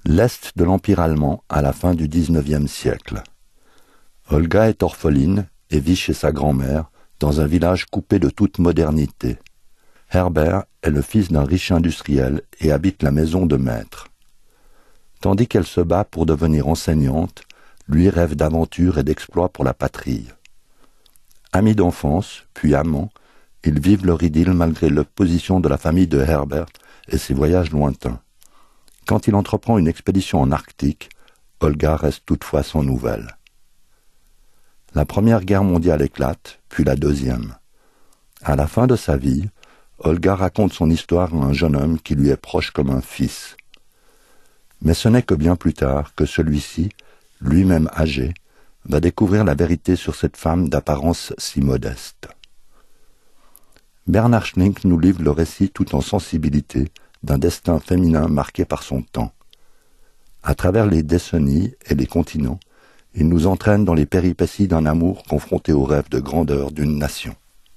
L'Est de l'Empire allemand à la fin du XIXe siècle. Olga est orpheline et vit chez sa grand-mère, dans un village coupé de toute modernité. Herbert est le fils d'un riche industriel et habite la maison de maître. Tandis qu'elle se bat pour devenir enseignante, lui rêve d'aventures et d'exploits pour la patrie. Amis d'enfance, puis amants, ils vivent leur idylle malgré l'opposition de la famille de Herbert et ses voyages lointains. Quand il entreprend une expédition en Arctique, Olga reste toutefois sans nouvelles. La Première Guerre mondiale éclate, puis la Deuxième. À la fin de sa vie, Olga raconte son histoire à un jeune homme qui lui est proche comme un fils. Mais ce n'est que bien plus tard que celui-ci, lui-même âgé, va découvrir la vérité sur cette femme d'apparence si modeste. Bernhard Schlink nous livre le récit tout en sensibilité d'un destin féminin marqué par son temps. À travers les décennies et les continents, il nous entraîne dans les péripéties d'un amour confronté au rêve de grandeur d'une nation.